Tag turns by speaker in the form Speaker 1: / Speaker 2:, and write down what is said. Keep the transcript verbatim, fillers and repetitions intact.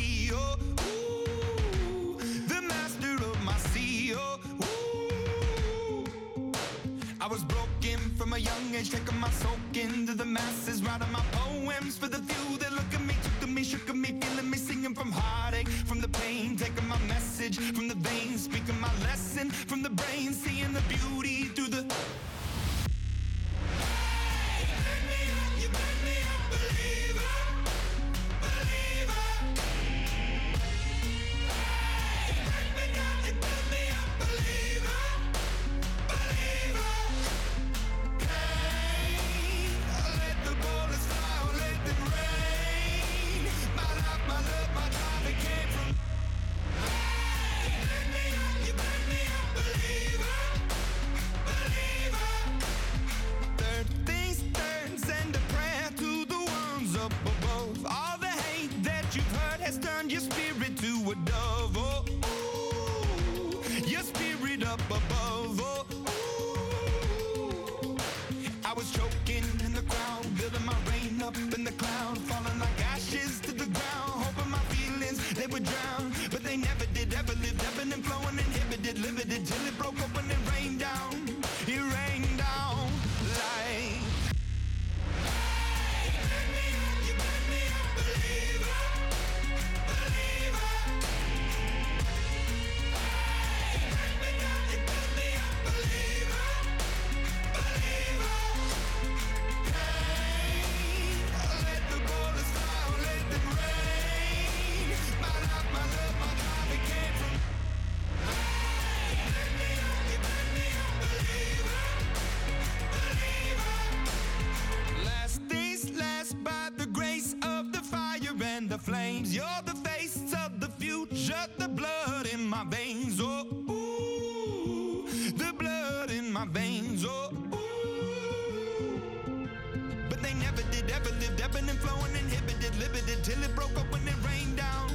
Speaker 1: me. Oh, ooh, the master of my sea. Oh, ooh. I was broken from a young age, taking my soak into the masses, writing my poems for the few that look at me, took to me, shook at me, feeling me, singing from heartache, from the pain, taking my message from the veins, speaking my lesson from the brain, seeing the beauty through the. Has turned your spirit to a dove, oh, ooh, your spirit up above, oh, ooh. I was choking in the crowd, building my rain up in the cloud, falling like ashes to the ground, hoping my feelings, they would drown, but they never did, ever lived, ebbing and flowing, inhibited, limited, till it broke open and rained down, it rained down like. The flames, you're the face of the future, the blood in my veins, oh, ooh, the blood in my veins, oh, ooh. But they never did, ever lived, ebbing and flowing, inhibited, limited, till it broke up when it rained down.